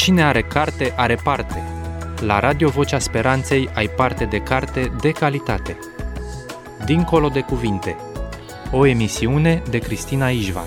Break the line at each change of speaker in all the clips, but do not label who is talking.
Cine are carte, are parte. La Radio Vocea Speranței ai parte de carte de calitate. Dincolo de cuvinte. O emisiune de Cristina Ișvan.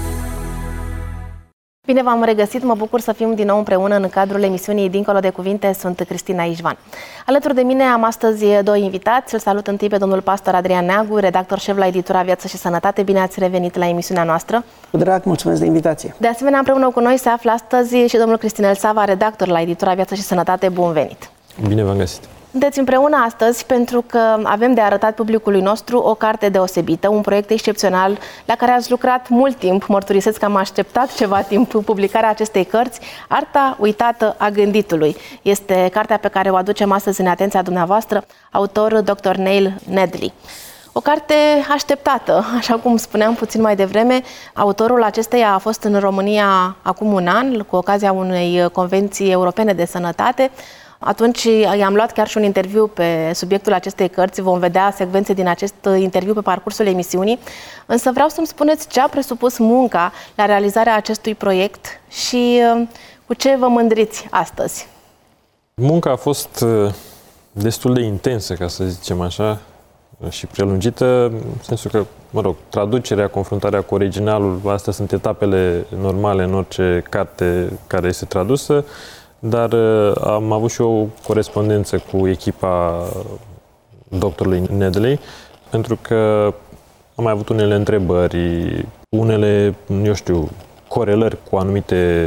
Bine v-am regăsit, mă bucur să fim din nou împreună în cadrul emisiunii Dincolo de Cuvinte. Sunt Cristina Ișvan. Alături de mine am astăzi doi invitați. Îl salut întâi pe domnul pastor Adrian Neagu, redactor șef la editura Viață și Sănătate. Bine ați revenit la emisiunea noastră.
Cu drag, mulțumesc de invitație.
De asemenea, împreună cu noi se află astăzi și domnul Cristinel Sava, redactor la editura Viață și Sănătate. Bun venit!
Bine v-am găsit!
Sunteți împreună astăzi pentru că avem de arătat publicului nostru o carte deosebită, un proiect excepțional la care ați lucrat mult timp. Mărturisesc că am așteptat ceva timp publicarea acestei cărți. Arta uitată a gânditului este cartea pe care o aducem astăzi în atenția dumneavoastră, autor Dr. Neil Nedley. O carte așteptată, așa cum spuneam puțin mai devreme. Autorul acesteia a fost în România acum un an, cu ocazia unei convenții europene de sănătate. Atunci i-am luat chiar și un interviu pe subiectul acestei cărți. Vom vedea secvențe din acest interviu pe parcursul emisiunii. Însă vreau să-mi spuneți ce a presupus munca la realizarea acestui proiect și cu ce vă mândriți astăzi.
Munca a fost destul de intensă, ca să zicem așa, și prelungită, în sensul că, traducerea, confruntarea cu originalul, astea sunt etapele normale în orice carte care este tradusă, dar am avut și o corespondență cu echipa doctorului Nedley, pentru că am mai avut unele întrebări, unele, corelări cu anumite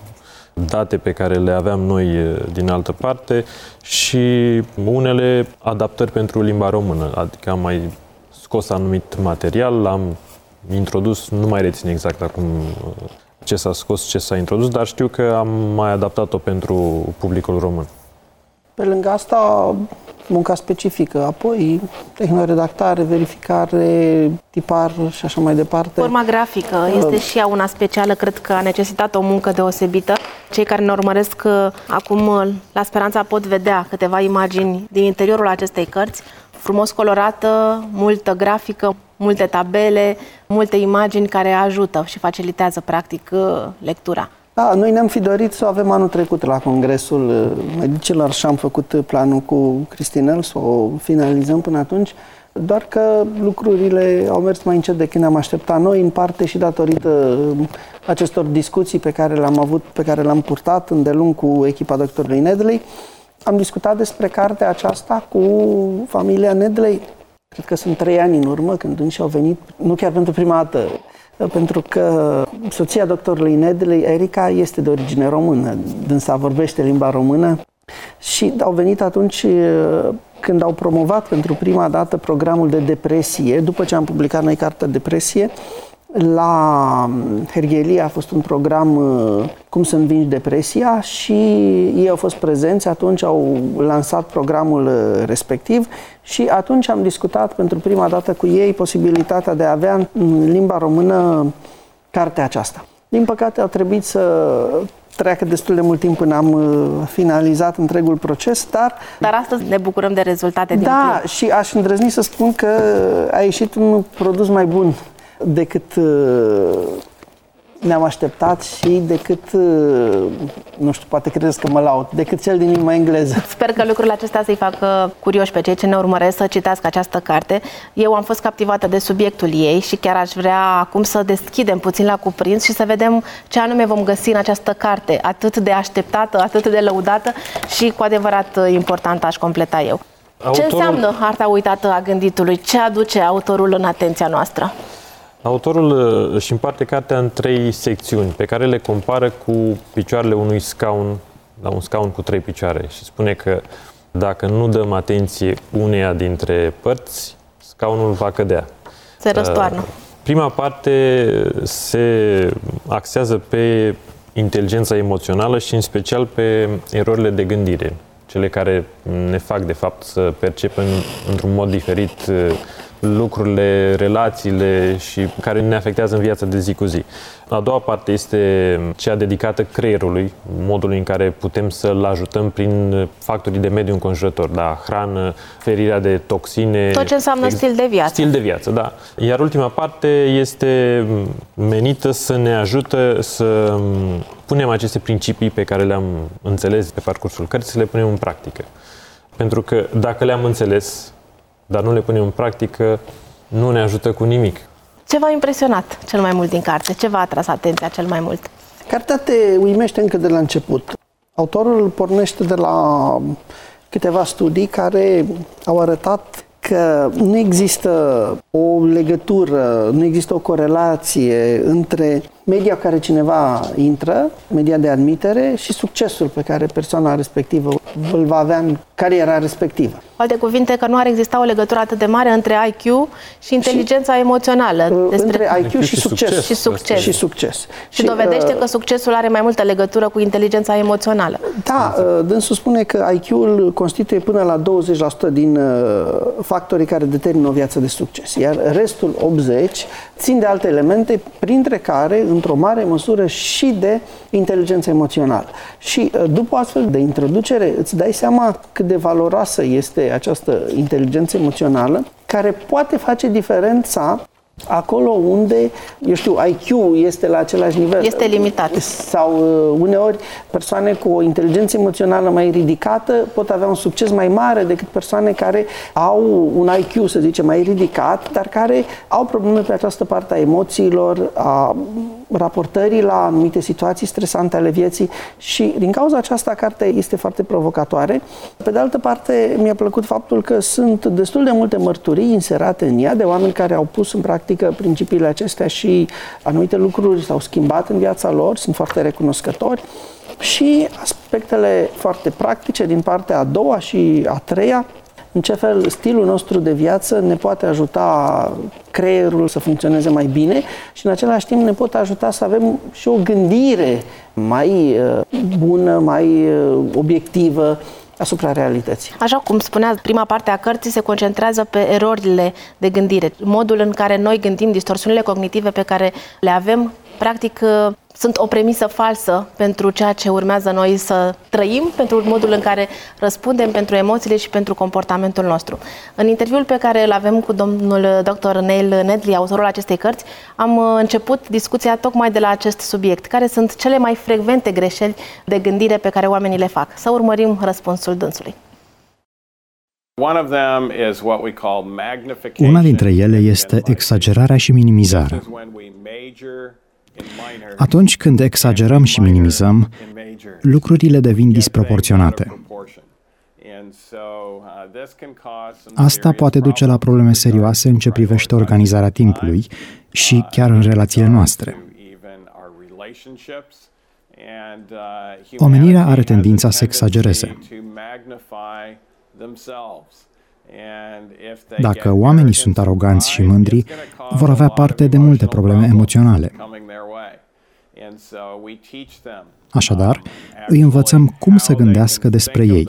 date pe care le aveam noi din altă parte și unele adaptări pentru limba română, adică am mai scos anumit material, l-am introdus, nu mai rețin exact acum ce s-a scos, ce s-a introdus, dar știu că am mai adaptat-o pentru publicul român.
Pe lângă asta, munca specifică, apoi tehnoredactare, verificare, tipar și așa mai departe.
Forma grafică este și ea una specială, cred că a necesitat o muncă deosebită. Cei care ne urmăresc acum la Speranța pot vedea câteva imagini din interiorul acestei cărți, frumos colorată, multă grafică, multe tabele, multe imagini care ajută și facilitează practic lectura.
Da, noi ne-am fi dorit să o avem anul trecut la Congresul Medicilor și am făcut planul cu Cristinel să o finalizăm până atunci, doar că lucrurile au mers mai încet decât ne-am așteptat noi, în parte și datorită acestor discuții pe care le-am avut, pe care le-am purtat îndelung cu echipa doctorului Nedley. Am discutat despre cartea aceasta cu familia Nedley, cred că sunt 3 ani în urmă, când însă au venit, nu chiar pentru prima dată, pentru că soția doctorului Nedley, Erica, este de origine română, dânsa vorbește limba română și au venit atunci când au promovat pentru prima dată programul de depresie, după ce am publicat noi cartea Depresie. La Herghelia a fost un program Cum să învingi depresia și ei au fost prezenți, atunci au lansat programul respectiv și atunci am discutat pentru prima dată cu ei posibilitatea de a avea în limba română cartea aceasta. Din păcate a trebuit să treacă destul de mult timp până am finalizat întregul proces,
dar astăzi ne bucurăm de rezultate din
Da,
timp.
Și aș îndrăzni să spun că a ieșit un produs mai bun decât ne-am așteptat și decât, poate credeți că mă laud, decât cel din limba engleză.
Sper că lucrurile acestea să-i facă curioși pe cei ce ne urmăresc să citească această carte. Eu am fost captivată de subiectul ei și chiar aș vrea acum să deschidem puțin la cuprins și să vedem ce anume vom găsi în această carte, atât de așteptată, atât de lăudată și cu adevărat importantă, aș completa eu. Ce înseamnă Arta uitată a gânditului? Ce aduce autorul în atenția noastră?
Autorul își împarte cartea în 3 secțiuni pe care le compară cu picioarele unui scaun, un scaun cu 3 picioare și spune că dacă nu dăm atenție uneia dintre părți, scaunul va cădea.
Se răstoarnă.
Prima parte se axează pe inteligența emoțională și în special pe erorile de gândire, cele care ne fac de fapt să percepem într-un mod diferit lucrurile, relațiile și care ne afectează în viața de zi cu zi. A doua parte este cea dedicată creierului, modului în care putem să-l ajutăm prin factorii de mediu înconjurător, da, hrană, ferirea de toxine.
Tot ce înseamnă stil de viață.
Stil de viață, da. Iar ultima parte este menită să ne ajută să punem aceste principii pe care le-am înțeles pe parcursul cărții, să le punem în practică. Pentru că dacă le-am înțeles, dar nu le punem în practică, nu ne ajută cu nimic.
Ce v-a impresionat cel mai mult din carte? Ce v-a atras atenția cel mai mult?
Cartea te uimește încă de la început. Autorul pornește de la câteva studii care au arătat că nu există o legătură, nu există o corelație între media cu care cineva intră, media de admitere, și succesul pe care persoana respectivă îl va avea în cariera respectivă.
Cu alte cuvinte, că nu ar exista o legătură atât de mare între IQ și inteligența emoțională.
Între IQ și succes.
Și succes. Și dovedește că succesul are mai multă legătură cu inteligența emoțională.
Da, dânsul spune că IQ-ul constituie până la 20% din factorii care determină o viață de succes, iar restul 80% țin de alte elemente, printre care, într-o mare măsură, și de inteligența emoțională. Și după astfel de introducere, îți dai seama cât de valoroasă este această inteligență emoțională, care poate face diferența acolo unde, eu știu, IQ este la același nivel.
Este limitat.
Sau uneori persoane cu o inteligență emoțională mai ridicată pot avea un succes mai mare decât persoane care au un IQ, să zicem, mai ridicat, dar care au probleme pe această parte a emoțiilor, a raportării la anumite situații stresante ale vieții, și din cauza aceasta cartea este foarte provocatoare. Pe de altă parte, mi-a plăcut faptul că sunt destul de multe mărturii inserate în ea de oameni care au pus în practică principiile acestea și anumite lucruri s-au schimbat în viața lor, sunt foarte recunoscători, și aspectele foarte practice din partea a doua și a treia, în ce fel stilul nostru de viață ne poate ajuta creierul să funcționeze mai bine și în același timp ne pot ajuta să avem și o gândire mai bună, mai obiectivă asupra realității.
Așa cum spunea, prima parte a cărții se concentrează pe erorile de gândire, modul în care noi gândim, distorsiunile cognitive pe care le avem, practic sunt o premisă falsă pentru ceea ce urmează noi să trăim, pentru modul în care răspundem, pentru emoțiile și pentru comportamentul nostru. În interviul pe care îl avem cu domnul dr. Neil Nedley, autorul acestei cărți, am început discuția tocmai de la acest subiect. Care sunt cele mai frecvente greșeli de gândire pe care oamenii le fac? Să urmărim răspunsul dânsului.
Una dintre ele este exagerarea și minimizarea. Atunci când exagerăm și minimizăm, lucrurile devin disproporționate. Asta poate duce la probleme serioase în ce privește organizarea timpului și chiar în relațiile noastre. Omenirea are tendința să exagereze. Dacă oamenii sunt aroganți și mândri, vor avea parte de multe probleme emoționale. Așadar, îi învățăm cum să gândească despre ei.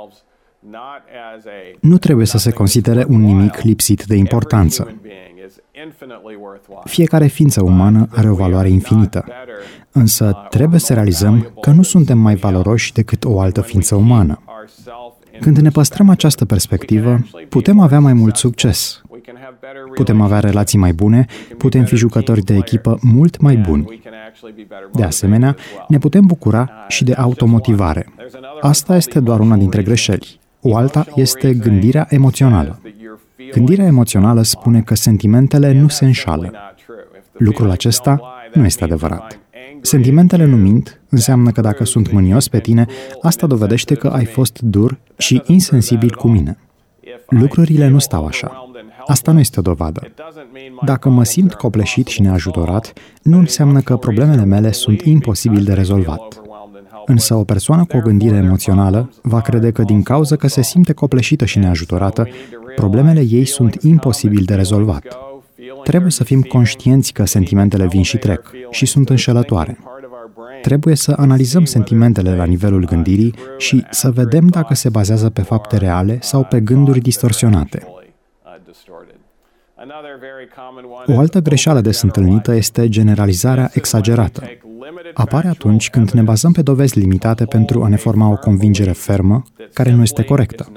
Nu trebuie să se considere un nimic lipsit de importanță. Fiecare ființă umană are o valoare infinită, însă trebuie să realizăm că nu suntem mai valoroși decât o altă ființă umană. Când ne păstrăm această perspectivă, putem avea mai mult succes. Putem avea relații mai bune, putem fi jucători de echipă mult mai buni. De asemenea, ne putem bucura și de automotivare. Asta este doar una dintre greșeli. O alta este gândirea emoțională. Gândirea emoțională spune că sentimentele nu se înșală. Lucrul acesta nu este adevărat. Sentimentele nu mint, înseamnă că dacă sunt mânios pe tine, asta dovedește că ai fost dur și insensibil cu mine. Lucrurile nu stau așa. Asta nu este o dovadă. Dacă mă simt copleșit și neajutorat, nu înseamnă că problemele mele sunt imposibil de rezolvat. Însă o persoană cu o gândire emoțională va crede că din cauza că se simte copleșită și neajutorată, problemele ei sunt imposibil de rezolvat. Trebuie să fim conștienți că sentimentele vin și trec și sunt înșelătoare. Trebuie să analizăm sentimentele la nivelul gândirii și să vedem dacă se bazează pe fapte reale sau pe gânduri distorsionate. O altă greșeală des întâlnită este generalizarea exagerată. Apare atunci când ne bazăm pe dovezi limitate pentru a ne forma o convingere fermă, care nu este corectă.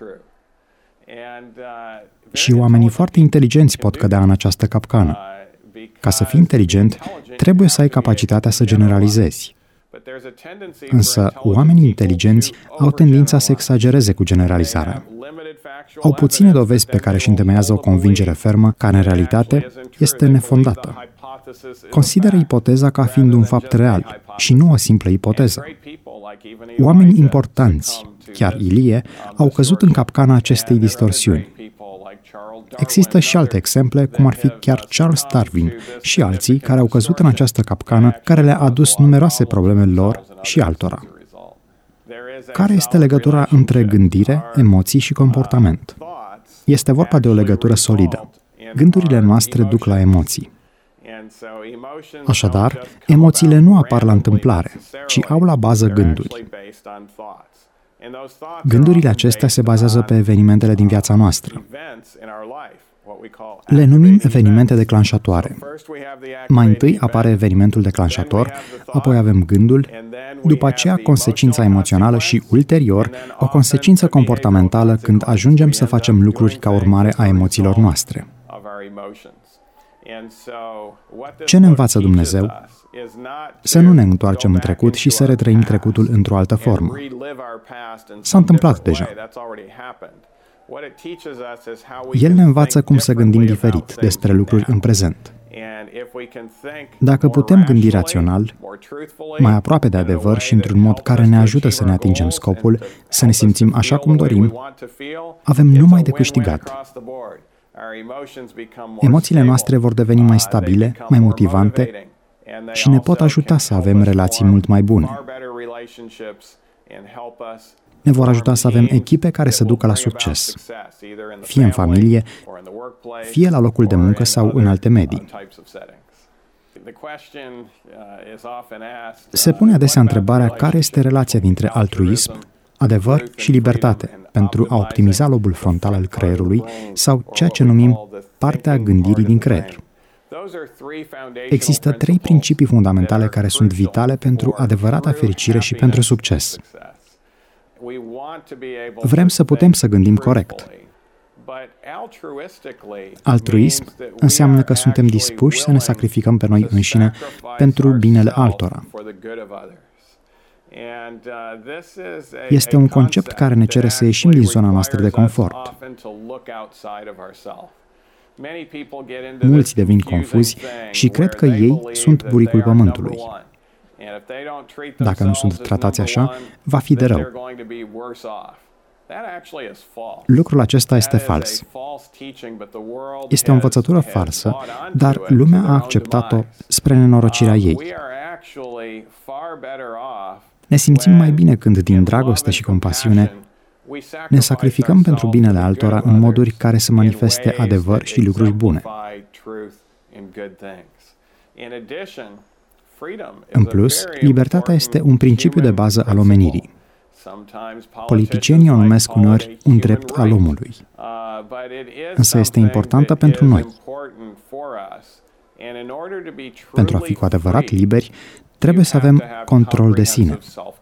Și oamenii foarte inteligenți pot cădea în această capcană. Ca să fii inteligent, trebuie să ai capacitatea să generalizezi. Însă, oamenii inteligenți au tendința să exagereze cu generalizarea. Au puține dovezi pe care își întemeiază o convingere fermă, care în realitate este nefondată. Consideră ipoteza ca fiind un fapt real și nu o simplă ipoteză. Oameni importanți, chiar Ilie, au căzut în capcana acestei distorsiuni. Există și alte exemple, cum ar fi chiar Charles Darwin și alții care au căzut în această capcană, care le-a adus numeroase probleme lor și altora. Care este legătura între gândire, emoții și comportament? Este vorba de o legătură solidă. Gândurile noastre duc la emoții. Așadar, emoțiile nu apar la întâmplare, ci au la bază gânduri. Gândurile acestea se bazează pe evenimentele din viața noastră. Le numim evenimente declanșatoare. Mai întâi apare evenimentul declanșator, apoi avem gândul, după aceea consecința emoțională și, ulterior, o consecință comportamentală când ajungem să facem lucruri ca urmare a emoțiilor noastre. Ce ne învață Dumnezeu? Să nu ne întoarcem în trecut și să retrăim trecutul într-o altă formă. S-a întâmplat deja. El ne învață cum să gândim diferit despre lucruri în prezent. Dacă putem gândi rațional, mai aproape de adevăr și într-un mod care ne ajută să ne atingem scopul, să ne simțim așa cum dorim, avem numai de câștigat. Emoțiile noastre vor deveni mai stabile, mai motivante și ne pot ajuta să avem relații mult mai bune. Ne vor ajuta să avem echipe care să ducă la succes, fie în familie, fie la locul de muncă sau în alte medii. Se pune adesea întrebarea care este relația dintre altruism, adevăr și libertate pentru a optimiza lobul frontal al creierului sau ceea ce numim partea gândirii din creier. Există 3 principii fundamentale care sunt vitale pentru adevărata fericire și pentru succes. Vrem să putem să gândim corect. Altruism înseamnă că suntem dispuși să ne sacrificăm pe noi înșine pentru binele altora. Este un concept care ne cere să ieșim din zona noastră de confort. Mulți devin confuzi și cred că ei sunt buricul pământului. Dacă nu sunt tratați așa, va fi de rău. Lucrul acesta este fals. Este o învățătură falsă, dar lumea a acceptat-o spre nenorocirea ei. Ne simțim mai bine când, din dragoste și compasiune, ne sacrificăm pentru binele altora în moduri care să manifeste adevăr și lucruri bune. În plus, libertatea este un principiu de bază al omenirii. Politicienii o numesc uneori un drept al omului, însă este importantă pentru noi. Pentru a fi cu adevărat liberi, trebuie să avem control de sine.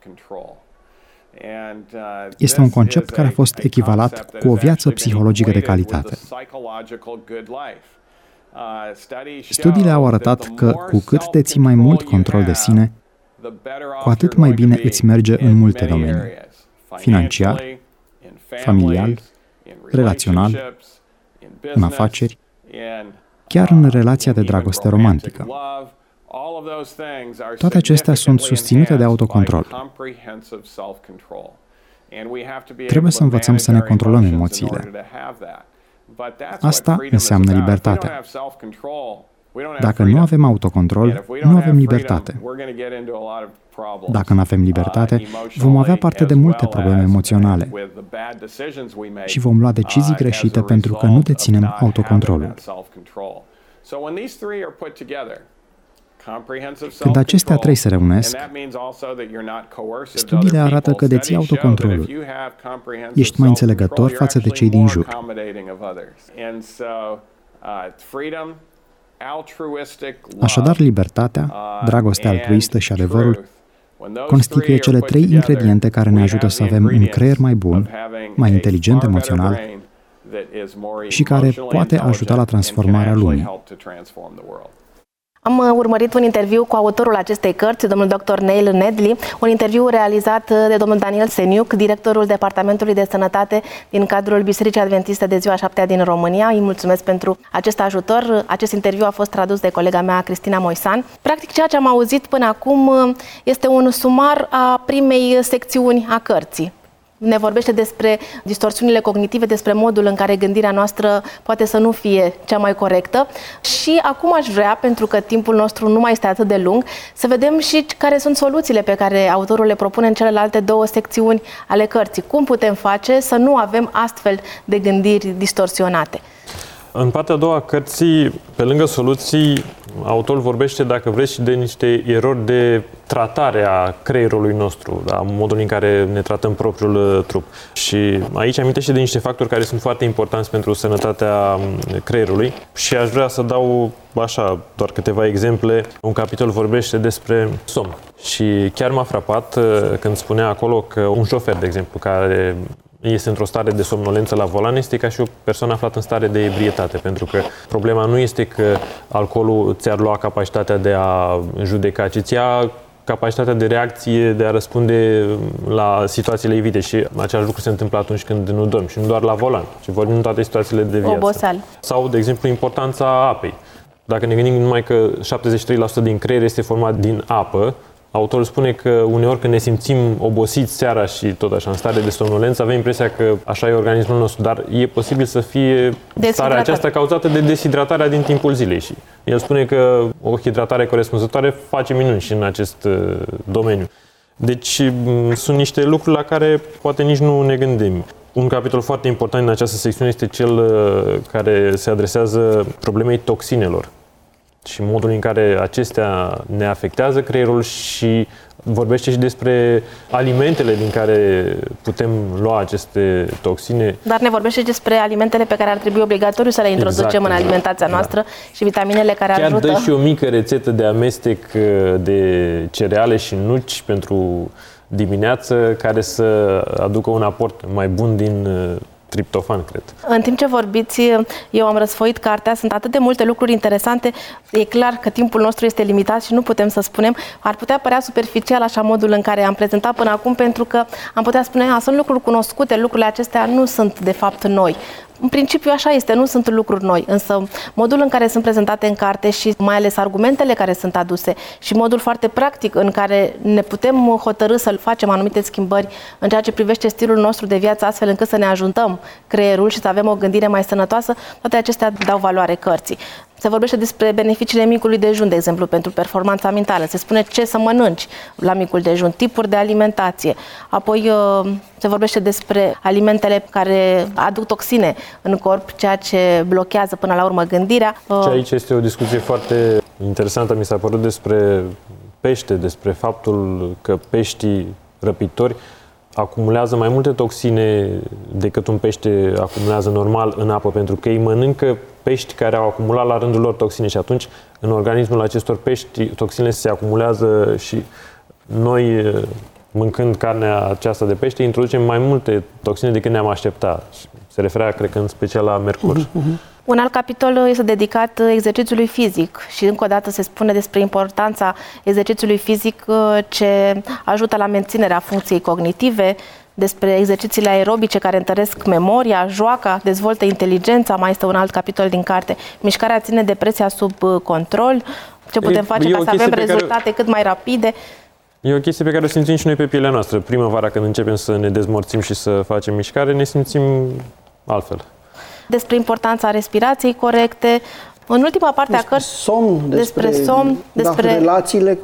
Este un concept care a fost echivalat cu o viață psihologică de calitate. Studiile au arătat că cu cât deții mai mult control de sine, cu atât mai bine îți merge în multe domenii: financiar, familial, relațional, în afaceri, chiar în relația de dragoste romantică. Toate acestea sunt susținute de autocontrol. Trebuie să învățăm să ne controlăm emoțiile. Asta înseamnă libertate. Dacă nu avem autocontrol, nu avem libertate. Dacă nu avem libertate, vom avea parte de multe probleme emoționale și vom lua decizii greșite pentru că nu deținem autocontrolul. Când acestea 3 se reunesc, studiile arată că deții autocontrolul. Ești mai înțelegător față de cei din jur. Așadar, libertatea, dragostea altruistă și adevărul constituie cele 3 ingrediente care ne ajută să avem un creier mai bun, mai inteligent emoțional și care poate ajuta la transformarea lumii.
Am urmărit un interviu cu autorul acestei cărți, domnul dr. Neil Nedley, un interviu realizat de domnul Daniel Seniuc, directorul Departamentului de Sănătate din cadrul Bisericii Adventiste de Ziua 7-a din România. Îi mulțumesc pentru acest ajutor. Acest interviu a fost tradus de colega mea, Cristina Moisan. Practic, ceea ce am auzit până acum este un sumar a primei secțiuni a cărții. Ne vorbește despre distorsiunile cognitive, despre modul în care gândirea noastră poate să nu fie cea mai corectă. Și acum aș vrea, pentru că timpul nostru nu mai este atât de lung, să vedem și care sunt soluțiile pe care autorul le propune în celelalte 2 secțiuni ale cărții. Cum putem face să nu avem astfel de gândiri distorsionate?
În partea a doua a cărții, pe lângă soluții, autorul vorbește, dacă vreți, și de niște erori de tratare a creierului nostru, a modului în care ne tratăm propriul trup. Și aici amintește de niște factori care sunt foarte importanți pentru sănătatea creierului și aș vrea să dau așa doar câteva exemple. Un capitol vorbește despre somn și chiar m-a frapat când spunea acolo că un șofer, de exemplu, care este într-o stare de somnolență la volan, este ca și o persoană aflată în stare de ebrietate, pentru că problema nu este că alcoolul ți-ar lua capacitatea de a judeca, ci ți-a capacitatea de reacție, de a răspunde la situațiile evite și același lucru se întâmplă atunci când nu dormi și nu doar la volan, ci vorbim în toate situațiile de viață.
Oboseală.
Sau, de exemplu, importanța apei. Dacă ne gândim numai că 73% din creier este format din apă, autorul spune că uneori când ne simțim obosiți seara și tot așa în stare de somnolență, avem impresia că așa e organismul nostru, dar e posibil să fie starea aceasta cauzată de deshidratarea din timpul zilei și el spune că o hidratare corespunzătoare face minuni și în acest domeniu. Deci sunt niște lucruri la care poate nici nu ne gândim. Un capitol foarte important în această secțiune este cel care se adresează problemei toxinelor și modul în care acestea ne afectează creierul și vorbește și despre alimentele din care putem lua aceste toxine.
Dar ne vorbește și despre alimentele pe care ar trebui obligatoriu să le introducem în alimentația noastră și vitaminele care ajută.
Chiar dă și o mică rețetă de amestec de cereale și nuci pentru dimineață care să aducă un aport mai bun din triptofan, cred.
În timp ce vorbiți, eu am răsfoit cartea, sunt atât de multe lucruri interesante, e clar că timpul nostru este limitat și nu putem să spunem, ar putea părea superficial așa modul în care am prezentat până acum, pentru că am putea spune, sunt lucruri cunoscute, lucrurile acestea nu sunt de fapt noi. În principiu așa este, nu sunt lucruri noi, însă modul în care sunt prezentate în carte și mai ales argumentele care sunt aduse și modul foarte practic în care ne putem hotărî să facem anumite schimbări în ceea ce privește stilul nostru de viață, astfel încât să ne ajutăm creierul și să avem o gândire mai sănătoasă, toate acestea dau valoare cărții. Se vorbește despre beneficiile micului dejun, de exemplu, pentru performanța mentală. Se spune ce să mănânci la micul dejun, tipuri de alimentație. Apoi se vorbește despre alimentele care aduc toxine în corp, ceea ce blochează până la urmă gândirea.
Și aici este o discuție foarte interesantă, mi s-a părut, despre pește, despre faptul că peștii răpitori acumulează mai multe toxine decât un pește acumulează normal în apă, pentru că ei mănâncă pești care au acumulat la rândul lor toxine și atunci în organismul acestor pești toxinele se acumulează și noi, mâncând carnea aceasta de pește, introducem mai multe toxine decât ne-am aștepta. Se referea, cred că, în special la mercur.
Un alt capitol este dedicat exercițiului fizic și încă o dată se spune despre importanța exercițiului fizic ce ajută la menținerea funcției cognitive, despre exercițiile aerobice care întăresc memoria, joaca, dezvoltă inteligența, mai este un alt capitol din carte. Mișcarea ține depresia sub control, ce putem face ca să avem rezultate cât mai rapide.
E o chestie pe care o simțim și noi pe pielea noastră. Primăvara, când începem să ne dezmorțim și să facem mișcare, ne simțim altfel.
Despre importanța respirației corecte. În ultima parte a cărții despre somn, despre relațiile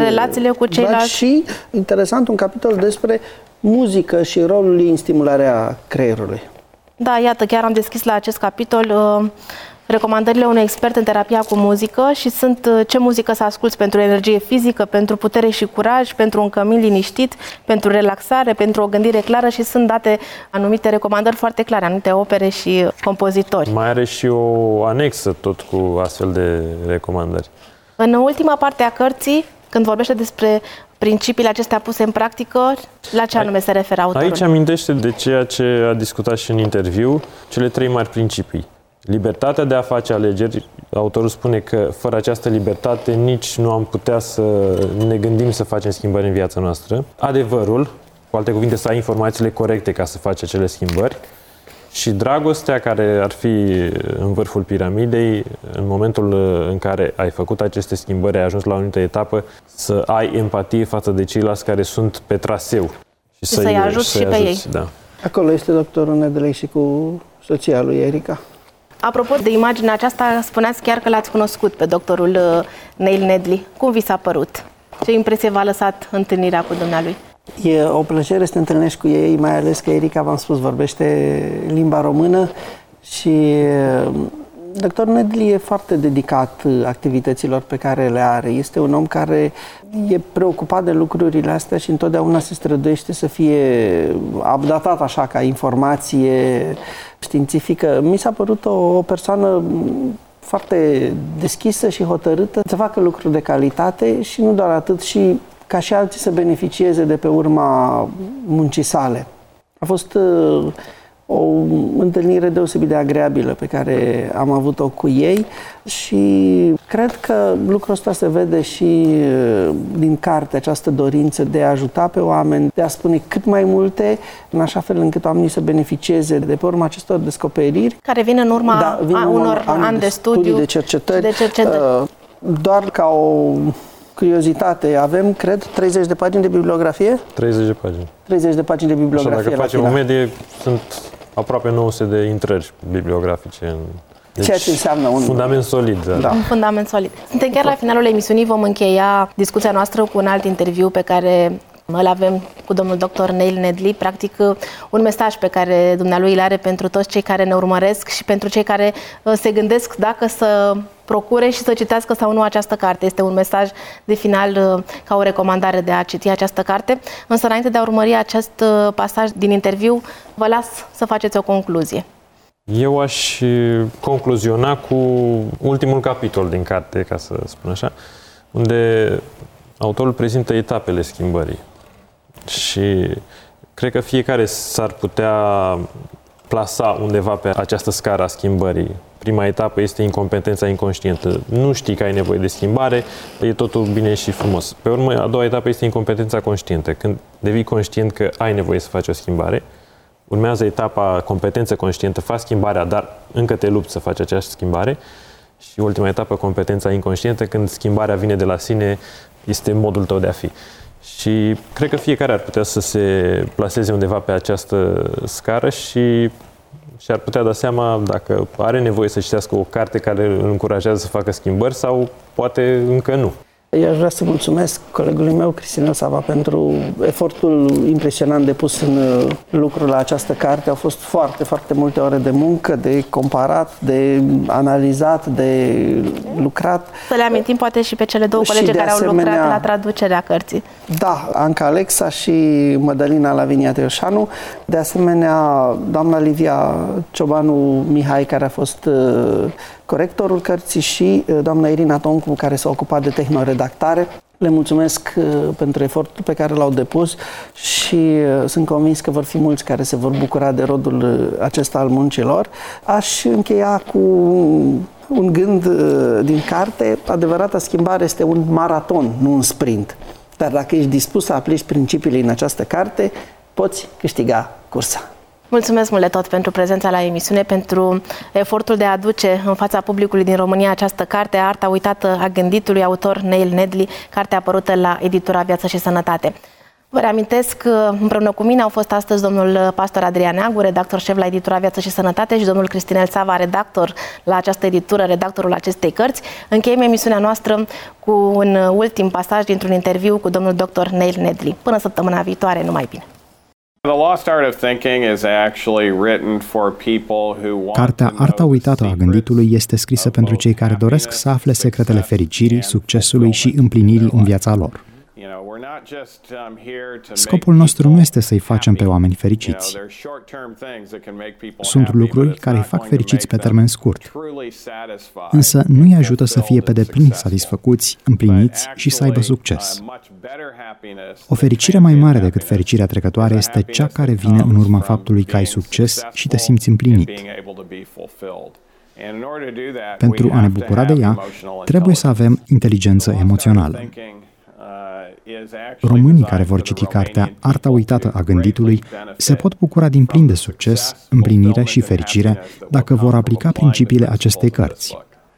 cu ceilalți.
Și, interesant, un capitol despre muzică și rolul ei în stimularea creierului.
Da, iată, chiar am deschis la acest capitol recomandările unui expert în terapia cu muzică și sunt ce muzică să asculți pentru energie fizică, pentru putere și curaj, pentru un cămin liniștit, pentru relaxare, pentru o gândire clară și sunt date anumite recomandări foarte clare, anumite opere și compozitori.
Mai are și o anexă tot cu astfel de recomandări.
În ultima parte a cărții, când vorbește despre principiile acestea puse în practică, la ce anume se referă autorul?
Aici amintește de ceea ce a discutat și în interviu, cele 3 mari principii. Libertatea de a face alegeri. Autorul spune că fără această libertate nici nu am putea să ne gândim să facem schimbări în viața noastră. Adevărul, cu alte cuvinte, să ai informațiile corecte ca să faci acele schimbări. Și dragostea, care ar fi în vârful piramidei, în momentul în care ai făcut aceste schimbări, ai ajuns la o anumită etapă, să ai empatie față de ceilalți care sunt pe traseu.
Și să-i ajuți și pe ei.
Da.
Acolo este doctorul Nedley și cu soția lui Erica.
Apropo de imaginea aceasta, spuneați chiar că l-ați cunoscut pe doctorul Neil Nedley. Cum vi s-a părut? Ce impresie v-a lăsat întâlnirea cu dumnealui?
E o plăcere să te întâlnești cu ei, mai ales că Erica, v-am spus, vorbește limba română și doctorul Nedley e foarte dedicat activităților pe care le are. Este un om care e preocupat de lucrurile astea și întotdeauna se străduiește să fie updatat așa ca informație științifică. Mi s-a părut o persoană foarte deschisă și hotărâtă să facă lucruri de calitate și nu doar atât, și ca și alții să beneficieze de pe urma muncii sale. A fost o întâlnire deosebit de agreabilă pe care am avut-o cu ei și cred că lucrul ăsta se vede și din carte, această dorință de a ajuta pe oameni, de a spune cât mai multe, în așa fel încât oamenii să beneficieze de pe urma acestor descoperiri.
Care vin în urma unor ani de studiu,
de cercetări. Doar ca o curiozitate, avem, cred, 30 de pagini de bibliografie?
30 de pagini.
30 de pagini de bibliografie.
Așa, dacă facem o medie, sunt aproape 900 de intrări bibliografice. Deci,
ceea ce înseamnă un
fundament solid. Da.
Un fundament solid. Suntem chiar la finalul emisiunii, vom încheia discuția noastră cu un alt interviu pe care îl avem cu domnul dr. Neil Nedley, practic un mesaj pe care dumnealui îl are pentru toți cei care ne urmăresc și pentru cei care se gândesc dacă să procure și să citească sau nu această carte. Este un mesaj de final ca o recomandare de a citi această carte. Însă, înainte de a urmări acest pasaj din interviu, vă las să faceți o concluzie.
Eu aș concluziona cu ultimul capitol din carte, ca să spun așa, unde autorul prezintă etapele schimbării. Și cred că fiecare s-ar putea plasa undeva pe această scară a schimbării. Prima etapă este incompetența inconștientă. Nu știi că ai nevoie de schimbare, e totul bine și frumos. Pe urmă, a doua etapă este incompetența conștientă. Când devii conștient că ai nevoie să faci o schimbare, urmează etapa competență conștientă, faci schimbarea, dar încă te lupți să faci aceeași schimbare. Și ultima etapă, competența inconștientă, când schimbarea vine de la sine, este modul tău de a fi. Și cred că fiecare ar putea să se plaseze undeva pe această scară și ar putea da seama dacă are nevoie să citească o carte care îl încurajează să facă schimbări sau poate încă nu.
Eu aș vrea să mulțumesc colegului meu, Cristinel Sava, pentru efortul impresionant depus în lucrul la această carte. Au fost foarte, foarte multe ore de muncă, de comparat, de analizat, de lucrat.
Să le amintim poate și pe cele două colege care au lucrat la traducerea cărții.
Da, Anca Alexa și Mădălina Lavinia Teoșanu. De asemenea, doamna Livia Ciobanu Mihai, care a fost corectorul cărții, și doamna Irina Toncu, care s-a ocupat de tehnoredactare. Le mulțumesc pentru efortul pe care l-au depus și sunt convins că vor fi mulți care se vor bucura de rodul acesta al muncilor. Aș încheia cu un gând din carte. Adevărata schimbare este un maraton, nu un sprint. Dar dacă ești dispus să aplici principiile în această carte, poți câștiga cursa.
Mulțumesc mult de tot pentru prezența la emisiune, pentru efortul de a aduce în fața publicului din România această carte, Arta uitată a gânditului, autor Neil Nedley, carte apărută la editura Viață și Sănătate. Vă reamintesc că împreună cu mine au fost astăzi domnul pastor Adrian Neagu, redactor șef la editura Viață și Sănătate, și domnul Cristinel Sava, redactor la această editură, redactorul acestei cărți. Încheiem emisiunea noastră cu un ultim pasaj dintr-un interviu cu domnul dr. Neil Nedley. Până săptămâna viitoare, numai bine!
Cartea Arta uitată a gânditului este scrisă pentru cei care doresc să afle secretele fericirii, succesului și împlinirii în viața lor. Scopul nostru nu este să-i facem pe oameni fericiți. Sunt lucruri care îi fac fericiți pe termen scurt, însă nu îi ajută să fie pe deplin satisfăcuți, împliniți și să aibă succes. O fericire mai mare decât fericirea trecătoare este cea care vine în urma faptului că ai succes și te simți împlinit. Pentru a ne bucura de ea, trebuie să avem inteligență emoțională. Românii care vor citi cartea Arta uitată a gânditului se pot bucura din plin de succes, împlinire și fericire dacă vor aplica principiile acestei cărți.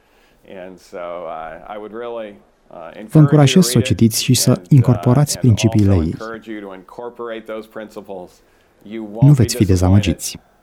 Vă încurajez să o citiți și să incorporați principiile ei. Nu veți fi dezamăgiți.